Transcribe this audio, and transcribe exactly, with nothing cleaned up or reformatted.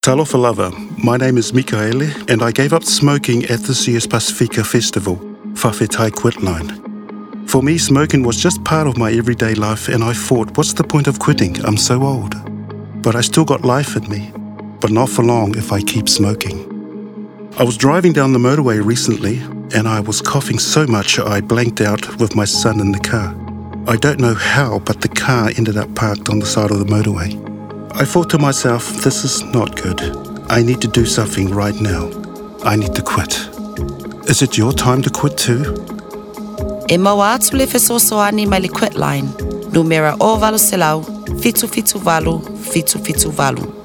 Talofa lava, my name is Mikaele and I gave up smoking at this year's Pasifika Festival, Whawhetai Quitline. For me, smoking was just part of my everyday life and I thought, what's the point of quitting? I'm so old. But I still got life in me, but not for long if I keep smoking. I was driving down the motorway recently and I was coughing so much I blanked out with my son in the car. I don't know how, but the car ended up parked on the side of the motorway. I thought to myself, this is not good. I need to do something right now. I need to quit. Is it your time to quit too? E maua atu le fesoasoani mai le Quitline. Numera o valu selau, fitu fitu valu, fitu fitu valu.